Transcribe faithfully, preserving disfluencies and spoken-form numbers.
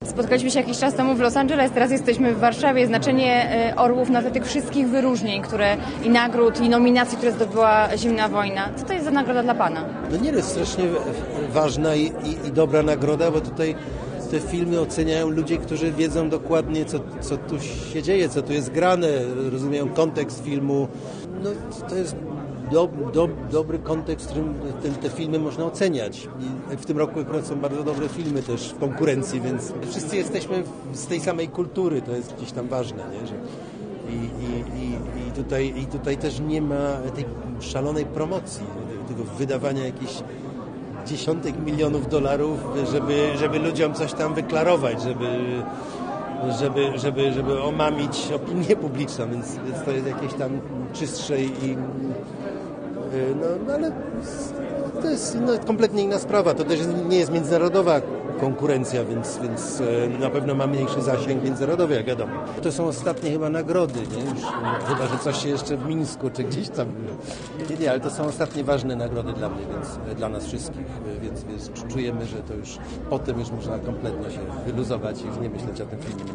Spotkaliśmy się jakiś czas temu w Los Angeles, teraz jesteśmy w Warszawie. Znaczenie Orłów na tle tych wszystkich wyróżnień, które i nagród, i nominacji, które zdobyła Zimna wojna. Co to jest za nagroda dla Pana? No nie, to jest strasznie ważna i, i, i dobra nagroda, bo tutaj te filmy oceniają ludzie, którzy wiedzą dokładnie, co, co tu się dzieje, co tu jest grane, rozumieją kontekst filmu. No, to jest do, do, dobry kontekst, w którym te, te filmy można oceniać. I w tym roku akurat są bardzo dobre filmy też w konkurencji, więc wszyscy jesteśmy z tej samej kultury, to jest gdzieś tam ważne, nie? Że i, i, i, i, tutaj, i tutaj też nie ma tej szalonej promocji, tego wydawania jakichś dziesiątek milionów dolarów, żeby, żeby ludziom coś tam wyklarować, żeby, żeby, żeby, żeby omamić opinię publiczną, więc, więc to jest jakieś tam czystsze i no, no ale to jest no, kompletnie inna sprawa. To też nie jest międzynarodowa konkurencja, więc, więc na pewno ma mniejszy zasięg międzynarodowy, jak wiadomo. To są ostatnie chyba nagrody, nie? Już, chyba, że coś się jeszcze w Mińsku, czy gdzieś tam. Nie, nie, ale to są ostatnie ważne nagrody dla mnie, więc dla nas wszystkich, więc, więc czujemy, że to już potem już można kompletnie się wyluzować i już nie myśleć o tym filmie.